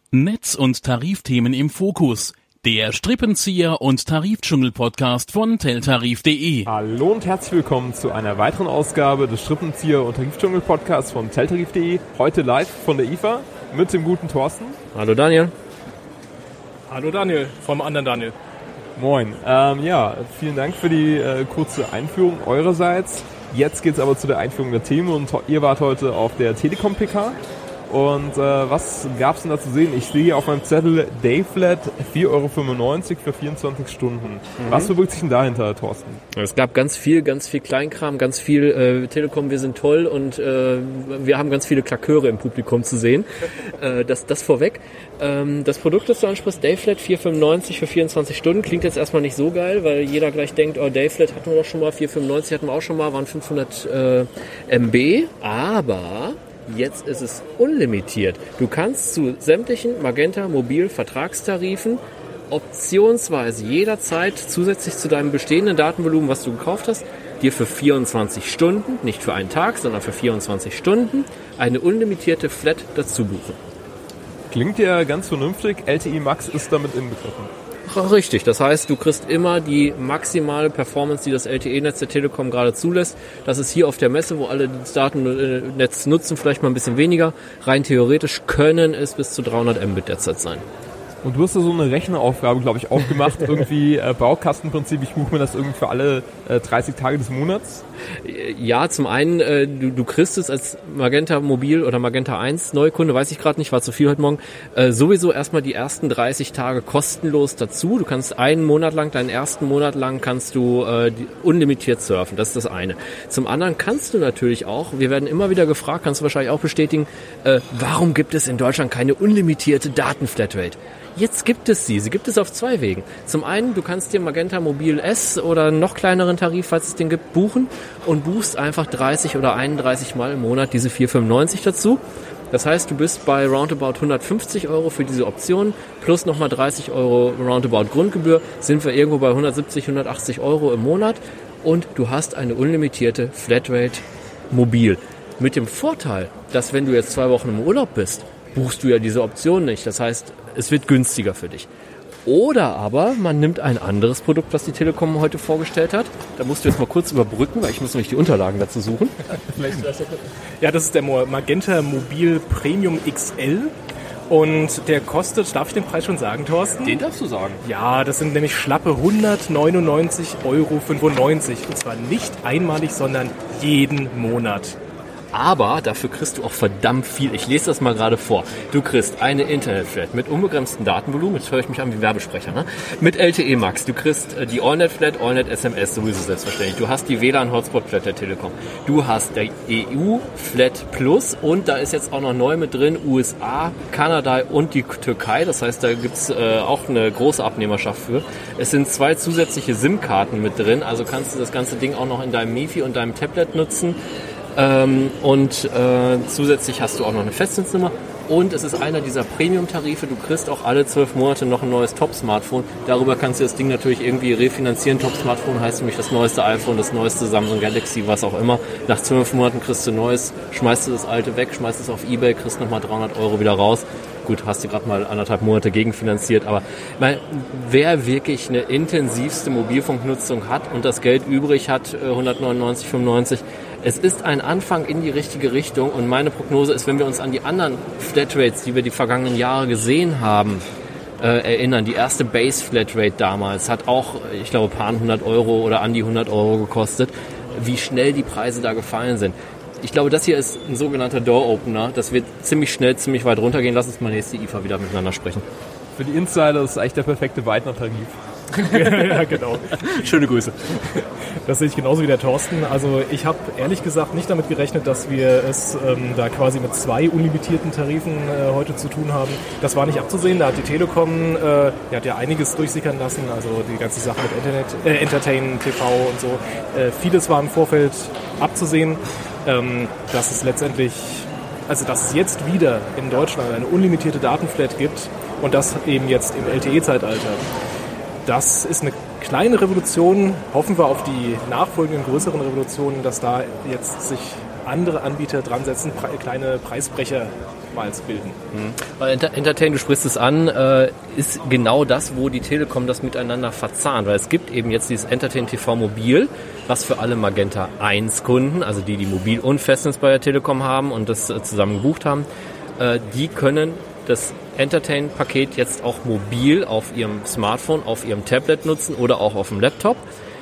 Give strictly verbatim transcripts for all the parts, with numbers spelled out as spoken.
Netz- und Tarifthemen im Fokus. Der Strippenzieher und Tarifdschungel-Podcast von teltarif punkt de. Hallo und herzlich willkommen zu einer weiteren Ausgabe des Strippenzieher und Tarifdschungel-Podcasts von teltarif punkt de. Heute live von der I F A mit dem guten Thorsten. Hallo Daniel. Hallo Daniel, vom anderen Daniel. Moin. Ähm, ja, vielen Dank für die äh, kurze Einführung eurerseits. Jetzt geht's aber zu der Einführung der Themen und ihr wart heute auf der Telekom P K. Und äh, was gab's denn da zu sehen? Ich sehe hier auf meinem Zettel Dayflat vier Euro fünfundneunzig für vierundzwanzig Stunden. Mhm. Was verbirgt sich denn dahinter, Thorsten? Es gab ganz viel, ganz viel Kleinkram, ganz viel äh, Telekom, wir sind toll und äh, wir haben ganz viele Klaköre im Publikum zu sehen. Äh, das, das vorweg. Ähm, das Produkt, das du ansprichst, Dayflat vier Euro fünfundneunzig für vierundzwanzig Stunden, klingt jetzt erstmal nicht so geil, weil jeder gleich denkt, oh, Dayflat hatten wir doch schon mal, vier Euro fünfundneunzig hatten wir auch schon mal, waren fünfhundert äh, Megabyte, aber jetzt ist es unlimitiert. Du kannst zu sämtlichen Magenta Mobil Vertragstarifen optionsweise jederzeit zusätzlich zu deinem bestehenden Datenvolumen, was du gekauft hast, dir für vierundzwanzig Stunden, nicht für einen Tag, sondern für vierundzwanzig Stunden, eine unlimitierte Flat dazu buchen. Klingt ja ganz vernünftig. L T E Max ist damit inbegriffen. Richtig, das heißt, du kriegst immer die maximale Performance, die das L T E-Netz der Telekom gerade zulässt. Das ist hier auf der Messe, wo alle das Datennetz nutzen, vielleicht mal ein bisschen weniger. Rein theoretisch können es bis zu dreihundert Mbit derzeit sein. Und du hast da so eine Rechneraufgabe, glaube ich, auch gemacht. irgendwie äh, Baukastenprinzip, ich buche mir das irgendwie für alle äh, dreißig Tage des Monats. Ja, zum einen, äh, du, du kriegst es als Magenta Mobil oder Magenta eins Neukunde, weiß ich gerade nicht, war zu viel heute Morgen, äh, sowieso erstmal die ersten dreißig Tage kostenlos dazu. Du kannst einen Monat lang, deinen ersten Monat lang kannst du äh, die, unlimitiert surfen, das ist das eine. Zum anderen kannst du natürlich auch, wir werden immer wieder gefragt, kannst du wahrscheinlich auch bestätigen, äh, warum gibt es in Deutschland keine unlimitierte Datenflatrate? Jetzt gibt es sie. Sie gibt es auf zwei Wegen. Zum einen, du kannst dir Magenta Mobil S oder einen noch kleineren Tarif, falls es den gibt, buchen und buchst einfach dreißig oder einunddreißig Mal im Monat diese vier Euro fünfundneunzig dazu. Das heißt, du bist bei roundabout hundertfünfzig Euro für diese Option plus nochmal dreißig Euro roundabout Grundgebühr, sind wir irgendwo bei hundertsiebzig, hundertachtzig Euro im Monat und du hast eine unlimitierte Flatrate mobil. Mit dem Vorteil, dass wenn du jetzt zwei Wochen im Urlaub bist, buchst du ja diese Option nicht. Das heißt, es wird günstiger für dich. Oder aber man nimmt ein anderes Produkt, was die Telekom heute vorgestellt hat. Da musst du jetzt mal kurz überbrücken, weil ich muss nämlich die Unterlagen dazu suchen. Ja, das ist der Magenta Mobil Premium X L. Und der kostet, darf ich den Preis schon sagen, Thorsten? Den darfst du sagen. Ja, das sind nämlich schlappe hundertneunundneunzig Euro fünfundneunzig. Und zwar nicht einmalig, sondern jeden Monat. Aber dafür kriegst du auch verdammt viel. Ich lese das mal gerade vor. Du kriegst eine Internetflat mit unbegrenztem Datenvolumen. Jetzt höre ich mich an wie Werbesprecher, ne? Mit L T E Max. Du kriegst die AllNet-Flat, AllNet S M S, sowieso selbstverständlich. Du hast die W L A N-Hotspot-Flat der Telekom. Du hast der E U-Flat Plus und da ist jetzt auch noch neu mit drin U S A, Kanada und die Türkei. Das heißt, da gibt's äh, auch eine große Abnehmerschaft für. Es sind zwei zusätzliche SIM-Karten mit drin. Also kannst du das ganze Ding auch noch in deinem Mifi und deinem Tablet nutzen. Ähm, und äh, zusätzlich hast du auch noch eine Festnetznummer und es ist einer dieser Premium-Tarife, du kriegst auch alle zwölf Monate noch ein neues Top-Smartphone, darüber kannst du das Ding natürlich irgendwie refinanzieren. Top-Smartphone heißt nämlich das neueste iPhone, das neueste Samsung Galaxy, was auch immer. Nach zwölf Monaten kriegst du neues, schmeißt du das alte weg, schmeißt es auf Ebay, kriegst nochmal dreihundert Euro wieder raus. Gut, hast du gerade mal anderthalb Monate gegenfinanziert, aber mein, wer wirklich eine intensivste Mobilfunknutzung hat und das Geld übrig hat, hundertneunundneunzig, fünfundneunzig, es ist ein Anfang in die richtige Richtung und meine Prognose ist, wenn wir uns an die anderen Flatrates, die wir die vergangenen Jahre gesehen haben, äh, erinnern, die erste Base-Flatrate damals hat auch, ich glaube, ein paar hundert Euro oder an die hundert Euro gekostet, wie schnell die Preise da gefallen sind. Ich glaube, das hier ist ein sogenannter Door-Opener. Das wird ziemlich schnell, ziemlich weit runtergehen. Lass uns mal nächste I F A wieder miteinander sprechen. Für die Insider ist es eigentlich der perfekte Weidner-Tarif. Ja, genau. Schöne Grüße. Das sehe ich genauso wie der Thorsten. Also ich habe ehrlich gesagt nicht damit gerechnet, dass wir es ähm, da quasi mit zwei unlimitierten Tarifen äh, heute zu tun haben. Das war nicht abzusehen. Da hat die Telekom, äh, die hat ja einiges durchsickern lassen. Also die ganze Sache mit Internet, äh, Entertain, T V und so. Äh, vieles war im Vorfeld abzusehen. Ähm, dass es letztendlich, also dass es jetzt wieder in Deutschland eine unlimitierte Datenflat gibt und das eben jetzt im L T E-Zeitalter. Das ist eine kleine Revolution. Hoffen wir auf die nachfolgenden größeren Revolutionen, dass da jetzt sich andere Anbieter dran setzen, pre- kleine Preisbrecher Schmalz bilden. Mhm. Weil Enter- Entertain, du sprichst es an, äh, ist genau das, wo die Telekom das miteinander verzahnt. Weil es gibt eben jetzt dieses Entertain T V Mobil, was für alle Magenta eins Kunden, also die, die Mobil und Festnetz bei der Telekom haben und das äh, zusammen gebucht haben, äh, die können das Entertain-Paket jetzt auch mobil auf ihrem Smartphone, auf ihrem Tablet nutzen oder auch auf dem Laptop.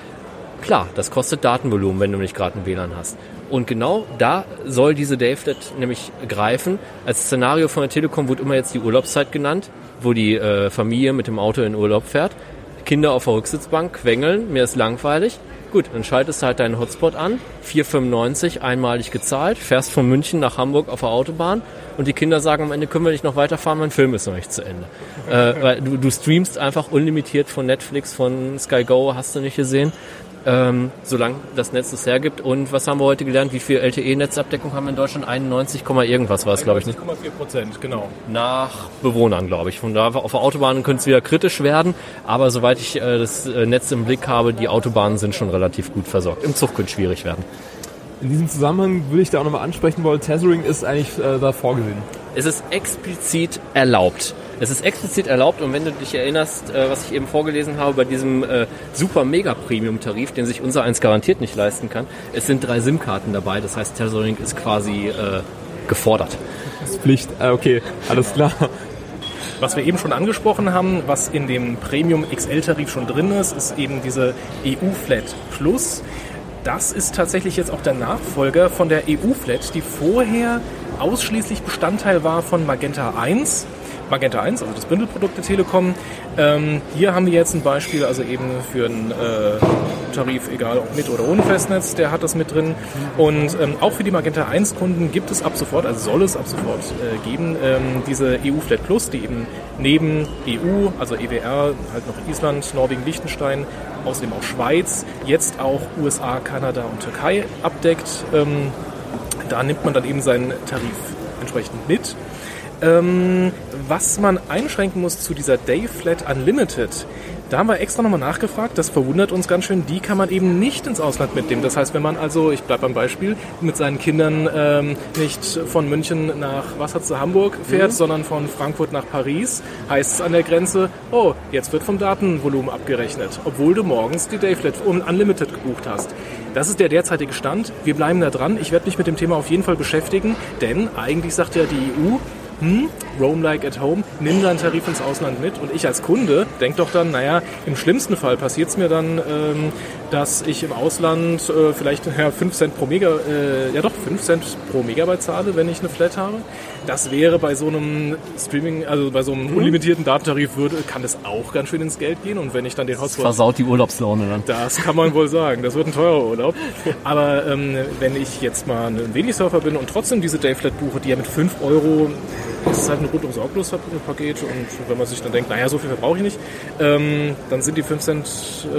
Klar, das kostet Datenvolumen, wenn du nicht gerade ein W L A N hast. Und genau da soll diese Dayflat nämlich greifen. Als Szenario von der Telekom wird immer jetzt die Urlaubszeit genannt, wo die äh, Familie mit dem Auto in Urlaub fährt. Kinder auf der Rücksitzbank quengeln, mir ist langweilig. Gut, dann schaltest du halt deinen Hotspot an, vier fünfundneunzig einmalig gezahlt, fährst von München nach Hamburg auf der Autobahn und die Kinder sagen am Ende, können wir nicht noch weiterfahren, mein Film ist noch nicht zu Ende. äh, weil du, du streamst einfach unlimitiert von Netflix, von Sky Go, hast du nicht gesehen, ähm, solange das Netz es hergibt. Und was haben wir heute gelernt? Wie viel L T E-Netzabdeckung haben wir in Deutschland? einundneunzig, irgendwas war es, glaube ich, nicht? einundneunzig Komma vier Prozent, genau. Nach Bewohnern, glaube ich. Von da auf der Autobahn könnte es wieder kritisch werden, aber soweit ich äh, das äh, Netz im Blick habe, die Autobahnen sind schon relativ gut versorgt. Im Zug könnte es schwierig werden. In diesem Zusammenhang würde ich da auch nochmal ansprechen wollen, Tethering ist eigentlich äh, da vorgesehen. Es ist explizit erlaubt. Es ist explizit erlaubt und wenn du dich erinnerst, äh, was ich eben vorgelesen habe bei diesem äh, super mega Premium-Tarif, den sich unser eins garantiert nicht leisten kann, es sind drei SIM-Karten dabei, das heißt Tethering ist quasi äh, gefordert. Das ist Pflicht, äh, okay, alles klar. Was wir eben schon angesprochen haben, was in dem Premium X L-Tarif schon drin ist, ist eben diese E U-Flat Plus. Das ist tatsächlich jetzt auch der Nachfolger von der E U-Flat, die vorher ausschließlich Bestandteil war von Magenta eins. Magenta eins, also das Bündelprodukt der Telekom. Ähm, hier haben wir jetzt ein Beispiel, also eben für einen äh, Tarif, egal ob mit oder ohne Festnetz, der hat das mit drin. Und ähm, auch für die Magenta eins Kunden gibt es ab sofort, also soll es ab sofort äh, geben, ähm, diese E U-Flat Plus, die eben neben E U, also E W R, halt noch Island, Norwegen, Liechtenstein, außerdem auch Schweiz, jetzt auch U S A, Kanada und Türkei abdeckt. Ähm, da nimmt man dann eben seinen Tarif entsprechend mit. Ähm, was man einschränken muss zu dieser Dayflat Unlimited, da haben wir extra nochmal nachgefragt, das verwundert uns ganz schön, die kann man eben nicht ins Ausland mitnehmen. Das heißt, wenn man also, ich bleibe beim Beispiel, mit seinen Kindern ähm, nicht von München nach, was hat's da, Hamburg fährt, mhm. sondern von Frankfurt nach Paris, heißt es an der Grenze, oh, jetzt wird vom Datenvolumen abgerechnet, obwohl du morgens die Dayflat Unlimited gebucht hast. Das ist der derzeitige Stand. Wir bleiben da dran. Ich werde mich mit dem Thema auf jeden Fall beschäftigen, denn eigentlich sagt ja die E U, Hm, Roam like at home, nimm deinen Tarif ins Ausland mit. Und ich als Kunde denke doch dann, naja, im schlimmsten Fall passiert es mir dann, ähm, dass ich im Ausland äh, vielleicht ja, fünf Cent pro Mega, äh, ja doch, fünf Cent pro Megabyte zahle, wenn ich eine Flat habe. Das wäre bei so einem Streaming, also bei so einem mhm. unlimitierten Datentarif würde, kann das auch ganz schön ins Geld gehen. Und wenn ich dann den Hotspot... Versaut die Urlaubslaune dann. Das kann man wohl sagen. Das wird ein teurer Urlaub. Aber ähm, wenn ich jetzt mal ein Wenig-Surfer bin und trotzdem diese Dayflat buche, die ja mit fünf Euro... Das ist halt ein rundum sorglos Paket und wenn man sich dann denkt, naja, so viel verbrauche ich nicht, ähm, dann sind die fünf Cent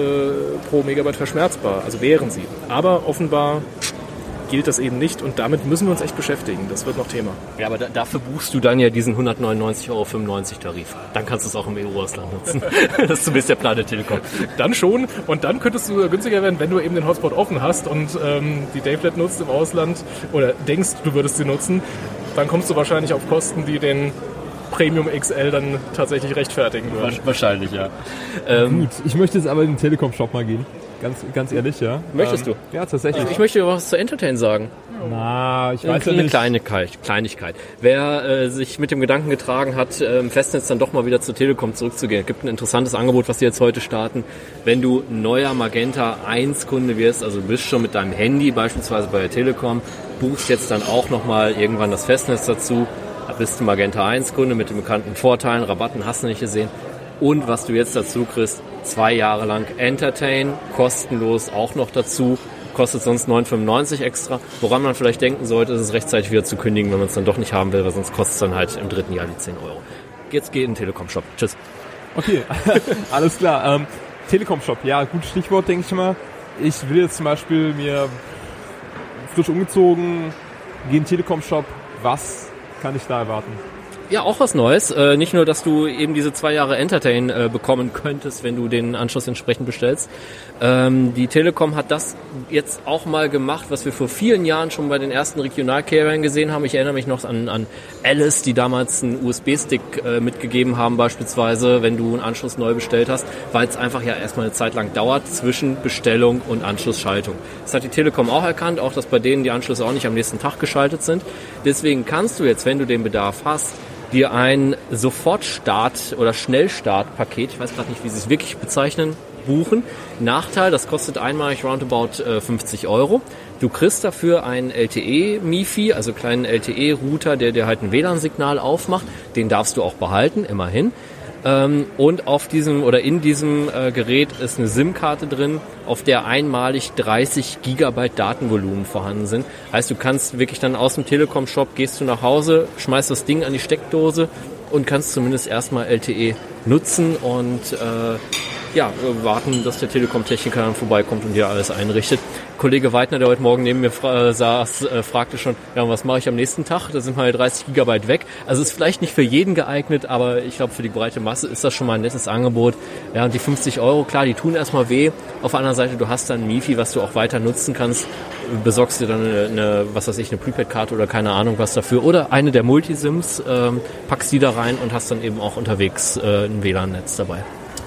äh, pro Megabyte verschmerzbar, also wären sie. Aber offenbar gilt das eben nicht und damit müssen wir uns echt beschäftigen. Das wird noch Thema. Ja, aber da, dafür buchst du dann ja diesen hundertneunundneunzig Euro fünfundneunzig Tarif. Dann kannst du es auch im E U-Ausland nutzen. Das ist zumindest der Plan der Telekom. Dann schon. Und dann könntest du günstiger werden, wenn du eben den Hotspot offen hast und ähm, die Dayflat nutzt im Ausland oder denkst, du würdest sie nutzen. Dann kommst du wahrscheinlich auf Kosten, die den Premium X L dann tatsächlich rechtfertigen würden. Wahrscheinlich, ja. Ähm, Gut, ich möchte jetzt aber in den Telekom-Shop mal gehen. Ganz, ganz ehrlich, ja. Möchtest ähm, du? Ja, tatsächlich. Ich, ich möchte was zu Entertain sagen. Na, ich weiß eine ja nicht. Eine Kleinigkeit, Kleinigkeit. Wer äh, sich mit dem Gedanken getragen hat, äh, im Festnetz dann doch mal wieder zur Telekom zurückzugehen, gibt ein interessantes Angebot, was die jetzt heute starten. Wenn du neuer Magenta eins Kunde wirst, also du bist schon mit deinem Handy beispielsweise bei der Telekom, buchst jetzt dann auch nochmal irgendwann das Festnetz dazu, bist du Magenta eins Kunde mit den bekannten Vorteilen, Rabatten hast du nicht gesehen. Und was du jetzt dazu kriegst, zwei Jahre lang Entertain, kostenlos auch noch dazu, kostet sonst neun fünfundneunzig extra. Woran man vielleicht denken sollte, ist es rechtzeitig wieder zu kündigen, wenn man es dann doch nicht haben will, weil sonst kostet es dann halt im dritten Jahr die zehn Euro. Jetzt geht in den Telekom-Shop. Tschüss. Okay, alles klar. Ähm, Telekom-Shop, ja, gutes Stichwort, denke ich mal. Ich will jetzt zum Beispiel mir frisch umgezogen, gehe in den Telekom-Shop. Was kann ich da erwarten? Ja, auch was Neues. Äh, nicht nur, dass du eben diese zwei Jahre Entertain äh, bekommen könntest, wenn du den Anschluss entsprechend bestellst. Ähm, die Telekom hat das jetzt auch mal gemacht, was wir vor vielen Jahren schon bei den ersten Regionalcarriern gesehen haben. Ich erinnere mich noch an, an Alice, die damals einen U S B-Stick äh, mitgegeben haben, beispielsweise, wenn du einen Anschluss neu bestellt hast, weil es einfach ja erstmal eine Zeit lang dauert zwischen Bestellung und Anschlussschaltung. Das hat die Telekom auch erkannt, auch dass bei denen die Anschlüsse auch nicht am nächsten Tag geschaltet sind. Deswegen kannst du jetzt, wenn du den Bedarf hast, dir ein Sofortstart- oder Schnellstartpaket, ich weiß gerade nicht, wie sie es wirklich bezeichnen, buchen. Nachteil, das kostet einmalig roundabout äh, fünfzig Euro. Du kriegst dafür einen L T E-MiFi, also kleinen L T E-Router, der dir halt ein W L A N-Signal aufmacht. Den darfst du auch behalten, immerhin. Ähm, und auf diesem oder in diesem äh, Gerät ist eine SIM-Karte drin, auf der einmalig dreißig Gigabyte Datenvolumen vorhanden sind. Heißt, du kannst wirklich dann aus dem Telekom-Shop, gehst du nach Hause, schmeißt das Ding an die Steckdose und kannst zumindest erstmal L T E nutzen und äh, ja, warten, dass der Telekom-Techniker dann vorbeikommt und dir alles einrichtet. Kollege Weidner, der heute Morgen neben mir fra- saß, äh, fragte schon, ja, und was mache ich am nächsten Tag? Da sind mal dreißig Gigabyte weg. Also ist vielleicht nicht für jeden geeignet, aber ich glaube, für die breite Masse ist das schon mal ein nettes Angebot. Ja, und die fünfzig Euro, klar, die tun erstmal weh. Auf der anderen Seite, du hast dann ein MiFi, was du auch weiter nutzen kannst. Besorgst dir dann eine, eine was weiß ich, eine Prepaid-Karte oder keine Ahnung was dafür. Oder eine der Multisims, ähm, packst die da rein und hast dann eben auch unterwegs äh, ein W L A N-Netz dabei.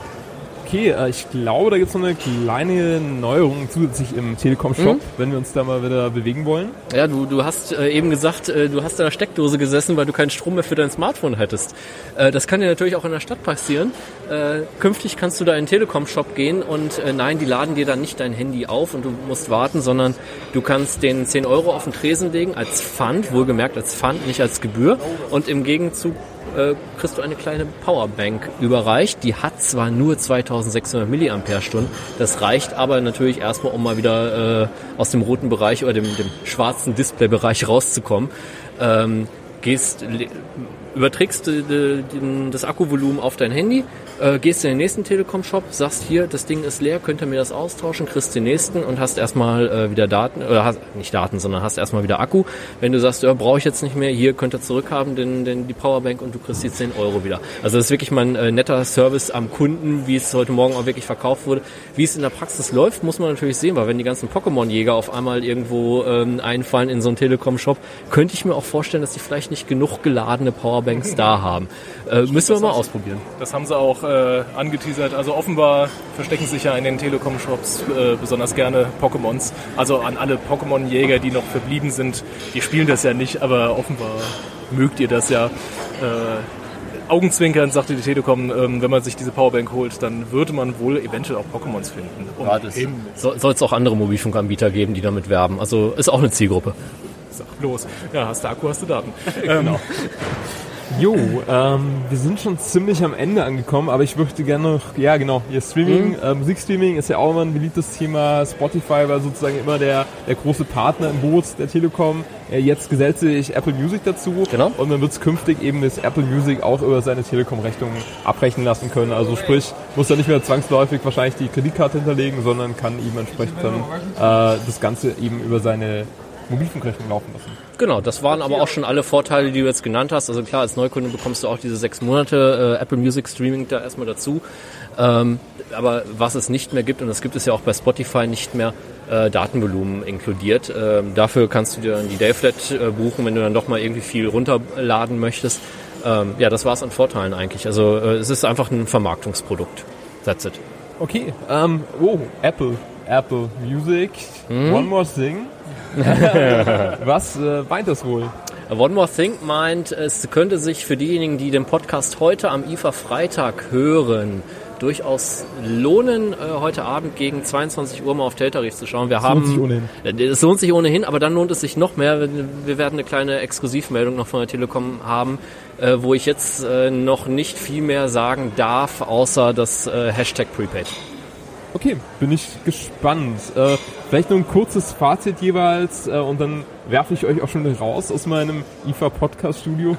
Okay, ich glaube, da gibt es noch eine kleine Neuerung zusätzlich im Telekom-Shop, mhm. wenn wir uns da mal wieder bewegen wollen. Ja, du, du hast äh, eben gesagt, äh, du hast in der Steckdose gesessen, weil du keinen Strom mehr für dein Smartphone hättest. Äh, das kann dir natürlich auch in der Stadt passieren. Äh, künftig kannst du da in den Telekom-Shop gehen und äh, nein, die laden dir dann nicht dein Handy auf und du musst warten, sondern du kannst den zehn Euro auf den Tresen legen als Pfand, wohlgemerkt als Pfand, nicht als Gebühr, und im Gegenzug äh, kriegst du eine kleine Powerbank überreicht. Die hat zwar nur zweitausendsechshundert Milliampere-Stunden, das reicht aber natürlich erstmal, um mal wieder äh, aus dem roten Bereich oder dem, dem schwarzen Displaybereich rauszukommen. Ähm, gehst, überträgst äh, das Akkuvolumen auf dein Handy, äh, gehst in den nächsten Telekom-Shop, sagst hier, das Ding ist leer, könnt ihr mir das austauschen, kriegst den nächsten und hast erstmal äh, wieder Daten, oder hast, nicht Daten, sondern hast erstmal wieder Akku. Wenn du sagst, ja, brauche ich jetzt nicht mehr, hier könnt ihr zurückhaben, den, den, die Powerbank, und du kriegst die zehn Euro wieder. Also das ist wirklich mal ein äh, netter Service am Kunden, wie es heute Morgen auch wirklich verkauft wurde. Wie es in der Praxis läuft, muss man natürlich sehen, weil wenn die ganzen Pokémon-Jäger auf einmal irgendwo ähm, einfallen in so einen Telekom-Shop, könnte ich mir auch vorstellen, dass die vielleicht nicht genug geladene Powerbanks da haben. Äh, müssen wir mal ausprobieren. Das haben sie auch äh, angeteasert. Also offenbar verstecken sich ja in den Telekom-Shops äh, besonders gerne Pokémons. Also an alle Pokémon-Jäger, die noch verblieben sind. Die spielen das ja nicht, aber offenbar mögt ihr das ja. Äh, Augenzwinkern, sagte die Telekom, ähm, wenn man sich diese Powerbank holt, dann würde man wohl eventuell auch Pokémons finden. Und ja, das so, soll es auch andere Mobilfunkanbieter geben, die damit werben. Also ist auch eine Zielgruppe. Sag bloß. Ja, hast du Akku, hast du Daten. Genau. Jo, ähm, wir sind schon ziemlich am Ende angekommen, aber ich möchte gerne noch, ja genau, hier Streaming, mhm. äh, Musikstreaming ist ja auch immer ein beliebtes Thema. Spotify war sozusagen immer der, der große Partner im Boot der Telekom. Äh, jetzt gesellt sich Apple Music dazu, genau. Und man wird es künftig eben das Apple Music auch über seine Telekom-Rechnung abrechnen lassen können. Also sprich, muss da nicht mehr zwangsläufig wahrscheinlich die Kreditkarte hinterlegen, sondern kann eben entsprechend dann äh, das Ganze eben über seine Mobilfunkrechnung laufen lassen. Genau, das waren aber auch schon alle Vorteile, die du jetzt genannt hast. Also klar, als Neukunde bekommst du auch diese sechs Monate äh, Apple Music Streaming da erstmal dazu. Ähm, aber was es nicht mehr gibt, und das gibt es ja auch bei Spotify nicht mehr, äh, Datenvolumen inkludiert. Ähm, dafür kannst du dir dann die Dayflat äh, buchen, wenn du dann doch mal irgendwie viel runterladen möchtest. Ähm, ja, das war es an Vorteilen eigentlich. Also äh, es ist einfach ein Vermarktungsprodukt. That's it. Okay, ähm, oh, Apple. Apple Music, hm? One More Thing. Was äh, meint das wohl? One More Thing meint, es könnte sich für diejenigen, die den Podcast heute am I F A-Freitag hören, durchaus lohnen, äh, heute Abend gegen zweiundzwanzig Uhr mal auf Teltarif zu schauen. Wir das haben, lohnt sich ohnehin. Es lohnt sich ohnehin, aber dann lohnt es sich noch mehr. Wir werden eine kleine Exklusivmeldung noch von der Telekom haben, äh, wo ich jetzt äh, noch nicht viel mehr sagen darf, außer das äh, Hashtag Prepaid. Okay, bin ich gespannt. Äh, vielleicht nur ein kurzes Fazit jeweils äh, und dann werfe ich euch auch schon raus aus meinem I F A-Podcast-Studio.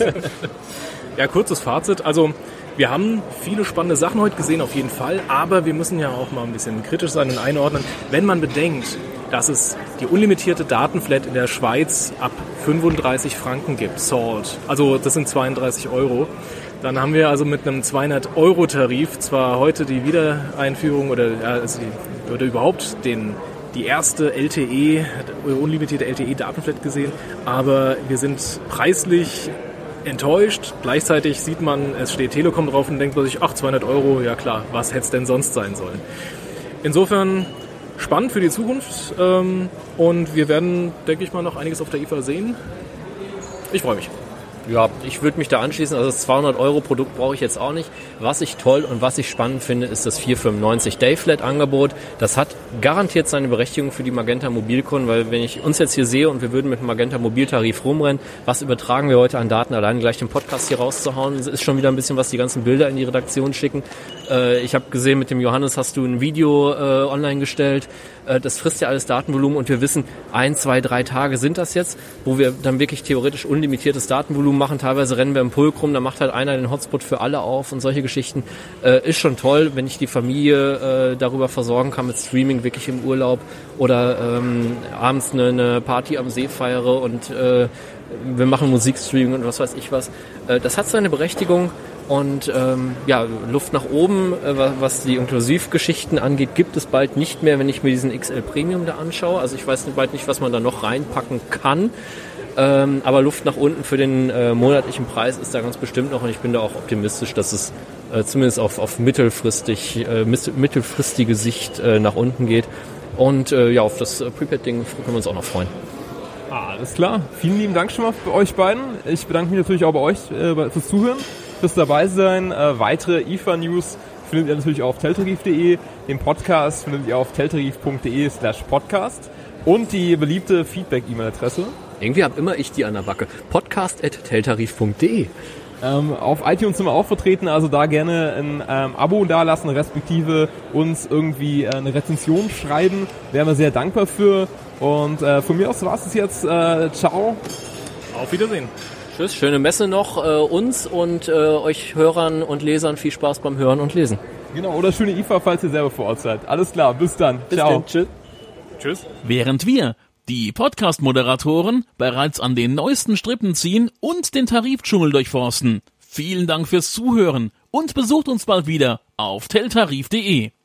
Ja, kurzes Fazit. Also wir haben viele spannende Sachen heute gesehen, auf jeden Fall, aber wir müssen ja auch mal ein bisschen kritisch sein und einordnen. Wenn man bedenkt, dass es die unlimitierte Datenflat in der Schweiz ab fünfunddreißig Franken gibt, Salt. Also das sind zweiunddreißig Euro. Dann haben wir also mit einem zweihundert-Euro-Tarif zwar heute die Wiedereinführung oder, ja, also die, oder überhaupt den, die erste L T E, unlimitierte L T E-Datenflat gesehen, aber wir sind preislich enttäuscht. Gleichzeitig sieht man, es steht Telekom drauf und denkt man sich, ach, zweihundert Euro, ja klar, was hätte es denn sonst sein sollen? Insofern spannend für die Zukunft ähm, und wir werden, denke ich mal, noch einiges auf der I F A sehen. Ich freue mich. Ja, ich würde mich da anschließen. Also das zweihundert Euro Produkt brauche ich jetzt auch nicht. Was ich toll und was ich spannend finde, ist das vier fünfundneunzig Day-Flat-Angebot. Das hat garantiert seine Berechtigung für die Magenta Mobilkunden, weil wenn ich uns jetzt hier sehe und wir würden mit dem Magenta Mobiltarif rumrennen, was übertragen wir heute an Daten? Allein gleich den Podcast hier rauszuhauen, ist schon wieder ein bisschen was, die ganzen Bilder in die Redaktion schicken. Äh, ich habe gesehen, mit dem Johannes hast du ein Video äh, online gestellt. Äh, das frisst ja alles Datenvolumen und wir wissen, ein, zwei, drei Tage sind das jetzt, wo wir dann wirklich theoretisch unlimitiertes Datenvolumen machen. Teilweise rennen wir im Pulk rum, da macht halt einer den Hotspot für alle auf und solche Geschichten. Äh, ist schon toll, wenn ich die Familie äh, darüber versorgen kann mit Streaming, wirklich im Urlaub oder ähm, abends eine, eine Party am See feiere und äh, wir machen Musikstreaming und was weiß ich was. Äh, das hat seine Berechtigung. Und ähm, ja, Luft nach oben, äh, was die Inklusivgeschichten angeht, gibt es bald nicht mehr, wenn ich mir diesen X L Premium da anschaue. Also ich weiß bald nicht, was man da noch reinpacken kann. Ähm, aber Luft nach unten für den äh, monatlichen Preis ist da ganz bestimmt noch. Und ich bin da auch optimistisch, dass es äh, zumindest auf, auf mittelfristig, äh, mittelfristige Sicht äh, nach unten geht. Und äh, ja, auf das äh, Prepaid-Ding können wir uns auch noch freuen. Alles klar. Vielen lieben Dank schon mal bei euch beiden. Ich bedanke mich natürlich auch bei euch äh, fürs Zuhören, fürs dabei sein. Äh, weitere I F A-News findet ihr natürlich auf teltarif punkt de. Den Podcast findet ihr auf teltarif punkt de slash podcast. Und die beliebte Feedback-E-Mail-Adresse. Irgendwie habe immer ich die an der Backe. podcast at teltarif punkt de. Ähm, auf iTunes sind wir auch vertreten, also da gerne ein ähm, Abo dalassen, respektive uns irgendwie äh, eine Rezension schreiben. Wären wir sehr dankbar für. Und äh, von mir aus war es jetzt. Äh, ciao. Auf Wiedersehen. Tschüss, schöne Messe noch. Äh, uns und äh, euch Hörern und Lesern viel Spaß beim Hören und Lesen. Genau, oder schöne I F A, falls ihr selber vor Ort seid. Alles klar, bis dann. Bis ciao. Dann. Tschüss. Tschüss. Während wir, die Podcast-Moderatoren, bereits an den neuesten Strippen ziehen und den Tarifdschungel durchforsten. Vielen Dank fürs Zuhören und besucht uns bald wieder auf teltarif punkt de.